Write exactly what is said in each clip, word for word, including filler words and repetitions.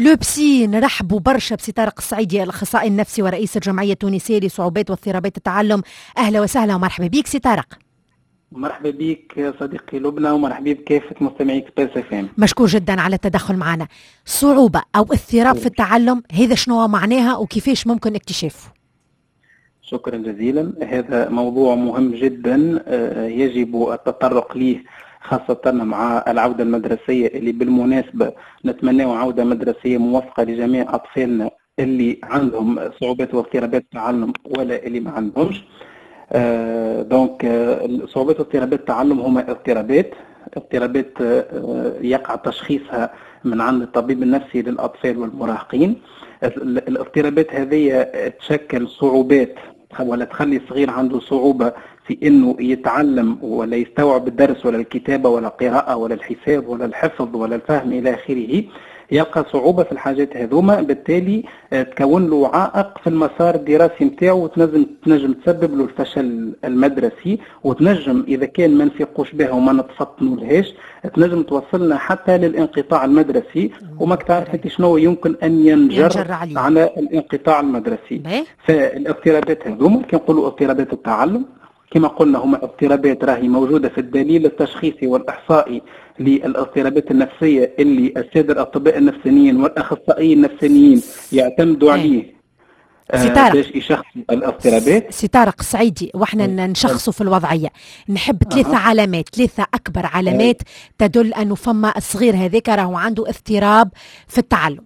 لو بسي نرحبوا برشا بسي طارق الصعيدي الاخصائي النفسي ورئيس الجمعيه التونسيه لصعوبات واضطرابات التعلم. اهلا وسهلا ومرحبا بك سي طارق. مرحبا بك صديقي لبنى ومرحبا بكافة مستمعي اكسبريس اف ام. مشكور جدا على التدخل معنا. صعوبة أو اضطراب في التعلم هذا شنو معناها وكيفاش ممكن اكتشافه؟ شكرا جزيلا. هذا موضوع مهم جدا يجب التطرق ليه خاصة مع العودة المدرسية اللي بالمناسبة نتمنى عودة مدرسية موفقة لجميع أطفالنا اللي عندهم صعوبات واضطرابات التعلم ولا اللي ما عندهمش. آه دونك آه صعوبات واضطرابات التعلم هما اضطرابات اضطرابات آه يقع تشخيصها من عند الطبيب النفسي للأطفال والمراهقين. الاضطرابات هذه تشكل صعوبات ولا تخلي الصغير عنده صعوبة في انه يتعلم ولا يستوعب الدرس ولا الكتابة ولا القراءة ولا الحساب ولا الحفظ ولا الفهم الى اخره. يلقى صعوبة في الحاجات هذوما، بالتالي تكون له عائق في المسار الدراسي نتاعو وتنجم تنجم تسبب له الفشل المدرسي، وتنجم اذا كان ما نفيقوش بها وما نتفطنوا لهاش تنجم توصلنا حتى للانقطاع المدرسي، وما تعرف شنو يمكن ان ينجر, ينجر على, على الانقطاع المدرسي. فالاضطرابات هذوما كنقولوا اضطرابات التعلم كما قلنا هما اضطرابات راهي موجودة في الدليل التشخيصي والإحصائي للاضطرابات النفسية اللي السادة الأطباء النفسانيين والأخصائيين النفسانيين يعتمدوا عليه آه باش يشخصوا الاضطرابات. سي طارق الصعيدي واحنا نشخصوا في الوضعية نحب ثلاثة أه. علامات ثلاثة أكبر علامات أه. تدل أنه فما الصغير هذاك راهو عنده اضطراب في التعلم.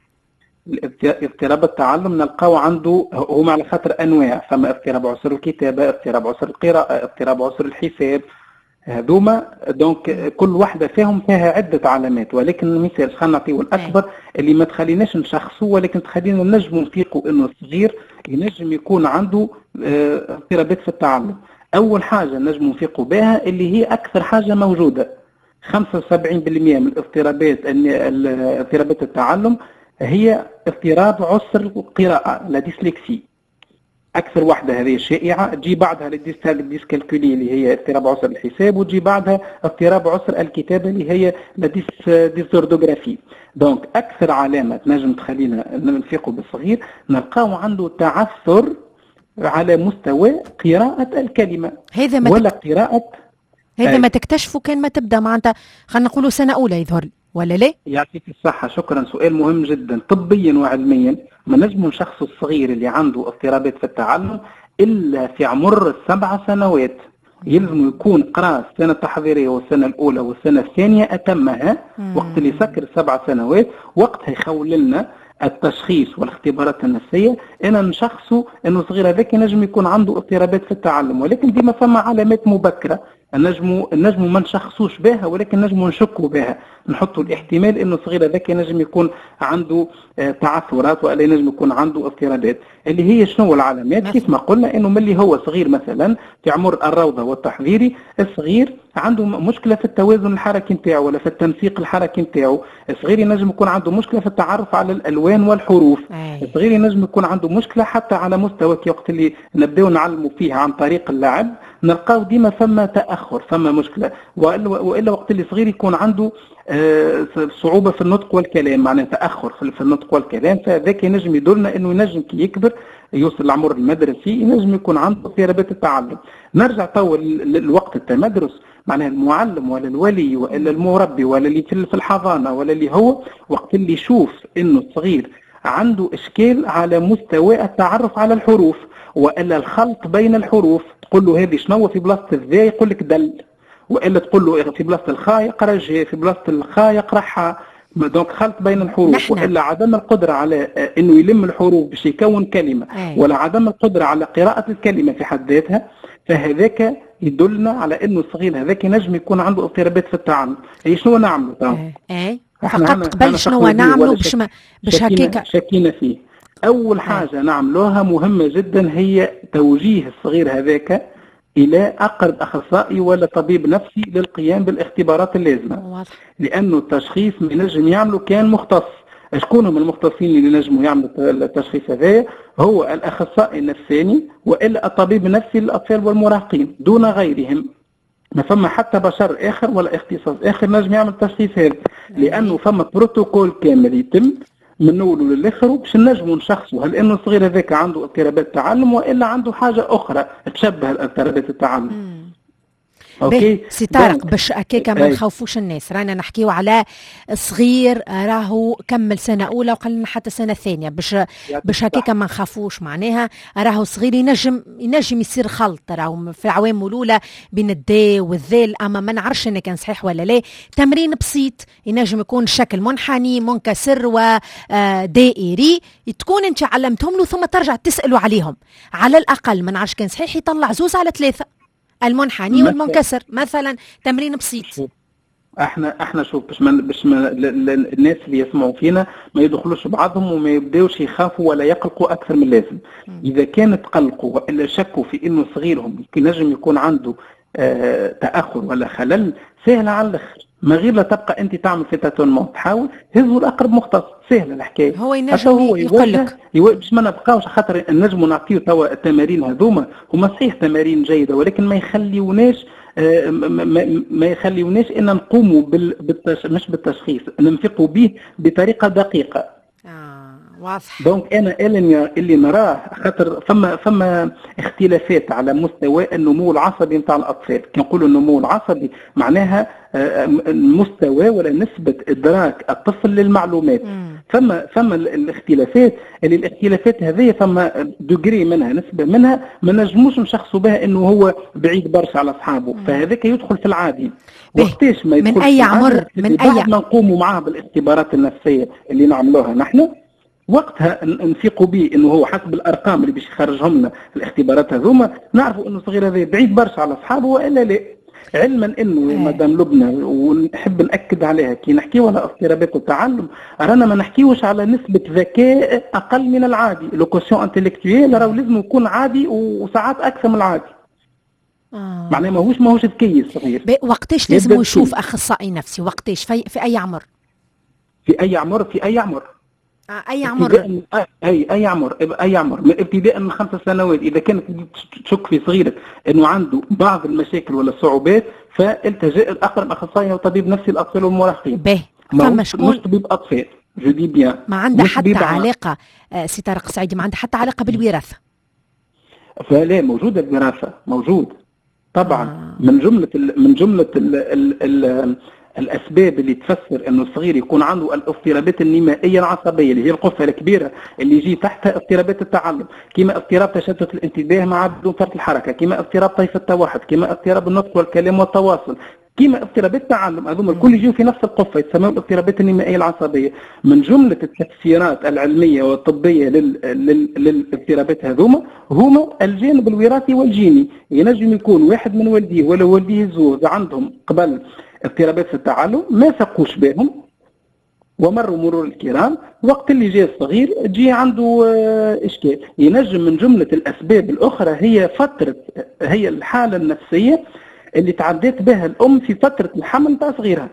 اضطراب التعلم نلقاو عنده هما على خاطر انواع، فما اضطراب عسر الكتابه، اضطراب عسر القراءه، اضطراب عسر الحساب، هذوما دونك كل واحده فيهم فيها عده علامات، ولكن المثال خلينا نعطيو الاكبر اللي ما تخليناش نشخصوه ولكن تخلينا نجموا نفيقوا انه الصغير ينجم يكون عنده اضطرابات في التعلم. اول حاجه نجموا نفيقوا بها اللي هي اكثر حاجه موجوده، خمسة وسبعين بالمئة من الاضطرابات اضطرابات التعلم هي اضطراب عسر القراءة، لا ديسلكسي أكثر واحدة هذه الشائعة، تجي بعدها الديسكالكولي اللي هي اضطراب عسر الحساب، وتجي بعدها اضطراب عسر الكتابة اللي هي لا ديسوردوغرافي. دونك أكثر علامة نجم تخلينا نفيقوا بالصغير نلقاو عنده تعثر على مستوى قراءة الكلمة هذا ولا قراءة هذا ما تكتشفه كان ما تبدأ معناتها خلينا نقولوا سنة أولى يظهر لي ولا لا؟ يعطيك الصحة، شكرا. سؤال مهم جدا. طبيا وعلميا ما نجم نشخص الصغير اللي عنده اضطرابات في التعلم إلا في عمر السبع سنوات. يلزم يكون قرأ السنة التحضيرية والسنة الأولى والسنة الثانية أتمها. مم. وقت اللي سكر سبع سنوات وقتها يخول لنا التشخيص والاختبارات النفسية أنا نشخصه أنه الصغير هذاك نجم يكون عنده اضطرابات في التعلم، ولكن ديما فما علامات مبكرة النجم النجم ما نشخصوش بها ولكن نجم نشكوا بها، نحطوا الاحتمال انه الصغير هذاك نجم يكون عنده تعثرات ولا نجم يكون عنده اضطرابات. اللي هي شنو العلامات؟ كيف ما قلنا انه ملي هو صغير مثلا في عمر الروضه والتحضيري الصغير عنده مشكله في التوازن الحركي نتاعو ولا في التنسيق الحركي نتاعو، الصغير ينجم يكون عنده مشكله في التعرف على الالوان والحروف، الصغير ينجم يكون عنده مشكله حتى على مستوى وقت اللي نبداو نعلموا فيه عن طريق اللعب نلقاو ديما فما تاخر فما مشكله، والا والا وقت اللي صغير يكون عنده صعوبه في النطق والكلام، معناه تاخر في النطق والكلام، فذاك ينجم يدلنا انه ينجم كي يكبر يوصل للعمر المدرسي ينجم يكون عنده اضطرابات التعلم. نرجع تو للوقت التمدرس، معناه المعلم ولا الولي ولا المربي ولا اللي في الحضانه ولا اللي هو وقت اللي يشوف انه الصغير عنده اشكال على مستوى التعرف على الحروف والا الخلط بين الحروف، تقول له هذه شنو في بلاصه الذا يقول لك دل، والا تقول له في بلاصه الخاء يقرا جي، في بلاصه الخاء يقرا حاء، دونك خلط بين الحروف نحن. والا عدم القدره على انه يلم الحروف باش يكون كلمه أي. ولا عدم القدره على قراءه الكلمه في حد ذاتها، فهذاك يدلنا على انه الصغير هذاك نجم يكون عنده اضطرابات في التعلم. هي شنو نعملوا تو؟ اي فقط قبل شنو نعملوا باش باش هكاك شكينا فيه. اول حاجه أي. نعملوها مهمه جدا هي توجيه الصغير هذاك إلى أقرب أخصائي ولا طبيب نفسي للقيام بالاختبارات اللازمة، لأنه التشخيص ما ينجم يعمله كان مختص. شكون هم المختصين اللي نجموا يعملوا التشخيص هذا؟ هو الأخصائي النفساني وإلا الطبيب النفسي للأطفال والمراهقين دون غيرهم. ما فما حتى بشر آخر ولا اختصاص آخر نجم يعمل التشخيص هذا، لأنه فما بروتوكول كامل يتم من نولوا للاخر باش نجموا نشخصوا هل انه الصغير هذاك عنده اضطرابات تعلم والا عنده حاجه اخرى تشبه اضطرابات التعلم. مم. اوكي سي طارق باش هكاكا ما نخوفوش الناس، رانا نحكيو على صغير راهو كمل سنه اولى وقلنا حتى سنه ثانيه، باش باش هكاكا ما نخافوش، معناها راهو صغير ينجم ينجم يصير خلط راهو في العوام الاولى بين الدي والذيل، اما ما نعرفش ان كان صحيح ولا لا. تمرين بسيط ينجم يكون شكل منحني منكسر ودائري، تكون انت علمتهم له ثم ترجع تسالوا عليهم على الاقل، ما نعرفش كان صحيح يطلع زوز على ثلاثه، المنحني والمنكسر مثلا، تمرين بسيط. احنا احنا شوف باش ما باش ما الناس اللي يسمعوا فينا ما يدخلوش بعضهم وما يبداوش يخافوا ولا يقلقوا اكثر من اللازم. اذا كانت قلقوا والا شكوا في انه صغيرهم ينجم يكون عنده آه تاخر ولا خلل، سهل على الاخر، ما غير لا تبقى انت تعمل في تاتونمون، تحاول هزوا الاقرب مختص، سهله الحكايه. هو ينجم هو يقول لك باش ما نبقاوش خاطر نجموا نعطيو توا التمارين هذوما هما صحيح تمارين جيده، ولكن ما يخليوناش آه ما, ما يخليوناش ان نقوموا بال بالتش... مش بالتشخيص، ننفقوا به بطريقه دقيقه. اه واضح. دونك انا اللي اللي نراه خاطر فما فما اختلافات على مستوى النمو العصبي نتاع الاطفال. كي نقولوا النمو العصبي معناها مستوى ولا نسبه ادراك الطفل للمعلومات. مم. فما فما الاختلافات اللي الاختلافات هذه فما دوغري منها نسبه منها ما نجموش نشخصوا بها انه هو بعيد برشا على اصحابه، فهذاك يدخل في العادي. وقتاش ما يدخل من اي عمر من اي ما نقوموا معاه بالاختبارات النفسيه اللي نعملوها نحن، وقتها نفيقوا به انه هو حسب الارقام اللي باش يخرجهم لنا الاختبارات هذوما نعرفوا انه الصغير هذا بعيد برشا على اصحابه والا لا. علما انه مدام لبنى ونحب ناكد عليها كي نحكيو على اضطرابات التعلم رانا ما نحكيوش على نسبه ذكاء اقل من العادي، لوكوسيون انتلكتويل راهو لازم يكون عادي وساعات اكثر من العادي. آه. معناه ماهوش ماهوش ذكي الصغير. وقتاش لازم يشوف اخصائي نفسي؟ وقتاش في, في اي عمر؟ في اي عمر في اي عمر آه اي عمر اي اي عمر اي عمر من ابتداء من خمس سنوات. اذا كانت تشك في صغيرك انه عنده بعض المشاكل ولا الصعوبات فالتجئ الاقرب اخصائي وطبيب نفسي الاطفال والمراهقين. به فما شكون مش طبيب اطفال جو دي بيان ما عنده حتى علاقه آه سي طارق السعيدي، ما عنده حتى علاقه بالوراثه؟ فلا موجوده الوراثه موجود طبعا. آه. من جمله ال من جمله ال ال ال الاسباب اللي تفسر انه الصغير يكون عنده الاضطرابات النمائيه العصبيه اللي هي القفه الكبيره اللي يجي تحتها اضطرابات التعلم، كما اضطراب تشتت الانتباه مع بدون فرط الحركه، كما اضطراب طيف التوحد، كما اضطراب النطق والكلام والتواصل، كما اضطرابات التعلم، هذوما الكل يجوا في نفس القفه يتسموا الاضطرابات النمائيه العصبيه. من جمله التفسيرات العلميه والطبيه لل... لل... للاضطرابات هذوما هما الجانب الوراثي والجيني. ينجم يكون واحد من والديه ولا والديه زوج عندهم قبل اضطرابات في التعلم ما ثقوش بهم ومروا مرور الكرام، وقت اللي جاء الصغير جي عنده اشكال. ينجم من جمله الاسباب الاخرى هي فتره هي الحاله النفسيه اللي تعديت بها الام في فتره الحمل تاع صغيرها.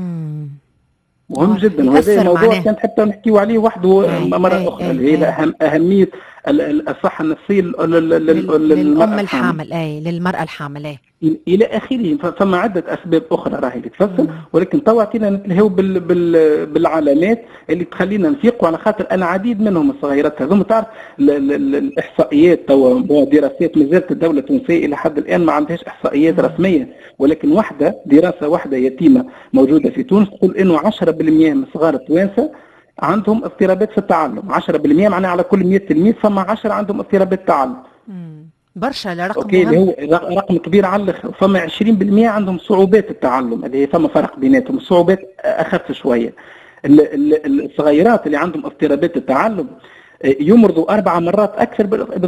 مهم جدا، وهذا موضوع كانت حتى نحكيو عليه وحده مره اخرى اللي هي أهم اهميه الصحه النفسيه للام الحامل، اي للمراه الحامل اي الى اخره. فما عده اسباب اخرى راهي اللي تفسر، ولكن توا اعطينا نتلهوا بال بال بالعلامات اللي تخلينا نفيقوا، على خاطر العديد منهم الصغيرات هذوما تعرف الاحصائيات توا دراسات مازالت الدوله التونسيه الى حد الان ما عندهاش احصائيات رسميه، ولكن واحده دراسه واحده يتيمه موجوده في تونس تقول انه عشرة بالمئة من صغار التوانسه عندهم اضطرابات في التعلم. عشرة بالمئة معناها على كل مئة تلميذ فما عشرة عندهم اضطرابات تعلم. برشا رقم اوكي اللي هو رقم كبير على الاخر. فما عشرين بالمئة عندهم صعوبات التعلم اللي هي فما فرق بيناتهم، الصعوبات اخف شويه. الصغيرات اللي عندهم اضطرابات التعلم يمرضوا اربع مرات اكثر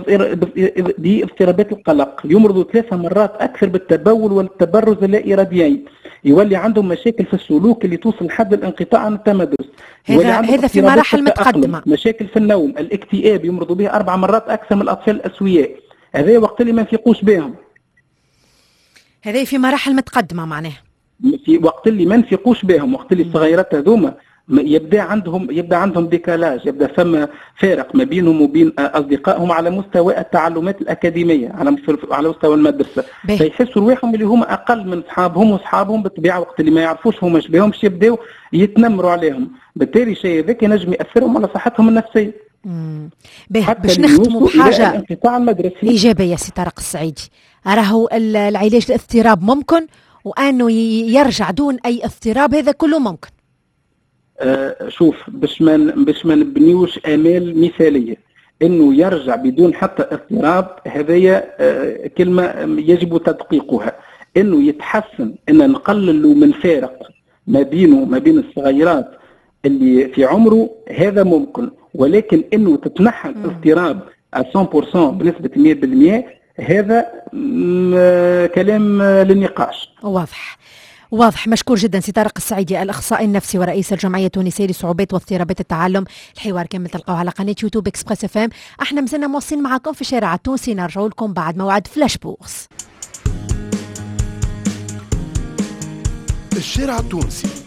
باضطرابات القلق، يمرضوا ثلاثه مرات اكثر بالتبول والتبرز اللا اراديين، يولي عندهم مشاكل في السلوك اللي توصل لحد الانقطاع عن التمدرس. هذا هذا في مراحل متقدمه. مشاكل في النوم، الاكتئاب يمرضوا به اربع مرات اكثر من الاطفال الاسوياء. هذا وقت اللي ما نفيقوش بهم. هذا في مراحل متقدمه معناها. في وقت اللي ما نفيقوش بهم، وقت اللي الصغيرات هذوما يبدا عندهم يبدا عندهم ديكالاج، يبدا فما فارق ما بينهم وبين اصدقائهم على مستوى التعلمات الاكاديميه، على مستوى على مستوى المدرسه، فيحسوا رواحهم اللي هما اقل من اصحابهم، واصحابهم بالطبيعه وقت اللي ما يعرفوش هما شبيهمش يبداو يتنمروا عليهم، بالتالي الشيء هذاك ينجم ياثرهم على صحتهم النفسيه. امم باهي باش نختموا بحاجه الانقطاع المدرسي ايجابيه سي طارق السعيدي. راهو العلاج الاضطراب ممكن، وانه يرجع دون اي اضطراب هذا كله ممكن. آه شوف، باش ما باش ما نبنيوش امال مثاليه انه يرجع بدون حتى اضطراب، هذه آه كلمه يجب تدقيقها. انه يتحسن، ان نقللوا من فارق ما بينه ما بين الصغيرات اللي في عمره، هذا ممكن، ولكن انه تتنحى الاضطراب مية بالمية بنسبه مية بالمية، هذا كلام للنقاش. واضح واضح. مشكور جدا سي طارق السعيدي، الاخصائي النفسي ورئيس الجمعيه التونسيه لصعوبات واضطرابات التعلم. الحوار كامل تلقوه على قناه يوتيوب اكسبريس اف ام. احنا مازلنا موصلين معكم في الشارع التونسي، نرجعوا لكم بعد موعد فلاش بورس. الشارع التونسي